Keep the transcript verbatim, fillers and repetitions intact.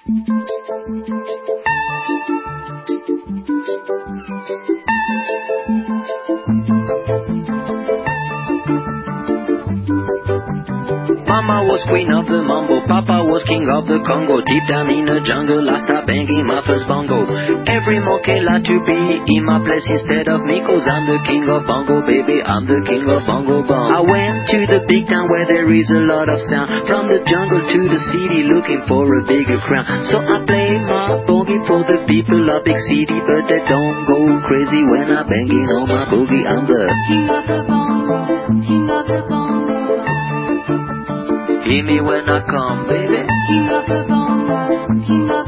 Mama was queen of the mambo, Papa was king of the Congo. Deep down in the jungle, I started banging my first bongo. Every monkey like to be in my place instead of me, cause I'm the king of bongo, baby, I'm the king of bongo bong. I went to the big town where there is a lot of sound, from the jungle to the city looking for a bigger crown. So I play my boogie for the people of big city, but they don't go crazy when I'm banging on my boogie. I'm the king of the bongo, king of the bongo. Hear me when I come, baby. King of the bongo, king of